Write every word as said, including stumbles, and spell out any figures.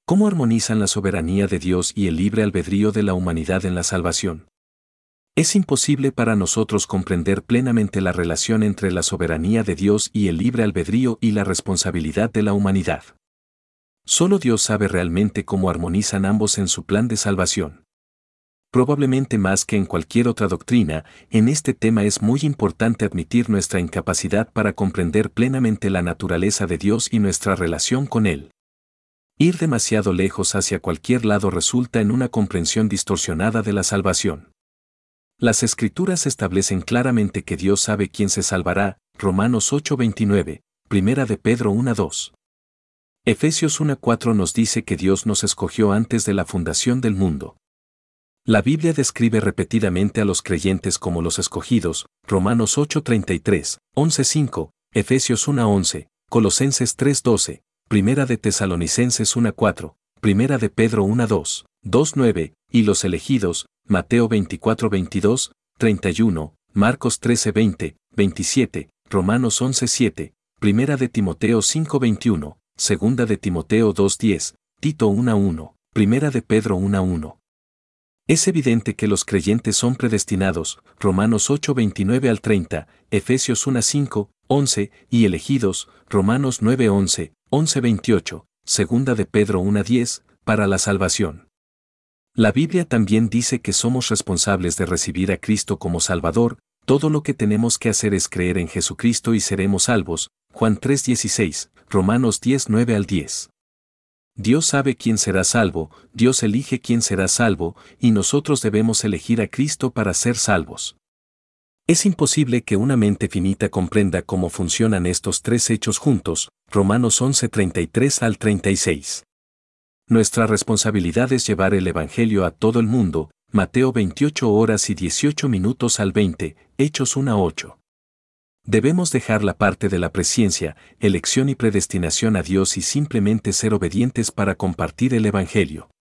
¿Cómo armonizan la soberanía de Dios y el libre albedrío de la humanidad en la salvación? Es imposible para nosotros comprender plenamente la relación entre la soberanía de Dios y el libre albedrío y la responsabilidad de la humanidad. Solo Dios sabe realmente cómo armonizan ambos en su plan de salvación. Probablemente más que en cualquier otra doctrina, en este tema es muy importante admitir nuestra incapacidad para comprender plenamente la naturaleza de Dios y nuestra relación con Él. Ir demasiado lejos hacia cualquier lado resulta en una comprensión distorsionada de la salvación. Las Escrituras establecen claramente que Dios sabe quién se salvará, Romanos ocho veintinueve, Primera de Pedro uno dos. Efesios uno cuatro nos dice que Dios nos escogió antes de la fundación del mundo. La Biblia describe repetidamente a los creyentes como los escogidos, Romanos ocho treinta y tres, once cinco, Efesios uno once, Colosenses tres doce, Primera de Tesalonicenses uno cuatro, Primera de Pedro uno dos, dos nueve, y los elegidos, Mateo veinticuatro veintidós, treinta y uno, Marcos trece veinte, veintisiete, Romanos once siete, Primera de Timoteo cinco veintiuno, Segunda de Timoteo dos diez, Tito uno uno, Primera de Pedro uno uno. Es evidente que los creyentes son predestinados, Romanos ocho veintinueve al treinta, Efesios uno cinco, once, y elegidos, Romanos nueve once, once veintiocho, Segunda de Pedro uno diez, para la salvación. La Biblia también dice que somos responsables de recibir a Cristo como Salvador, todo lo que tenemos que hacer es creer en Jesucristo y seremos salvos, Juan tres dieciséis, Romanos diez nueve al diez. Dios sabe quién será salvo, Dios elige quién será salvo, y nosotros debemos elegir a Cristo para ser salvos. Es imposible que una mente finita comprenda cómo funcionan estos tres hechos juntos, Romanos once treinta y tres al treinta y seis. Nuestra responsabilidad es llevar el Evangelio a todo el mundo, Mateo veintiocho horas y dieciocho minutos al veinte, Hechos uno a ocho. Debemos dejar la parte de la presciencia, elección y predestinación a Dios y simplemente ser obedientes para compartir el Evangelio.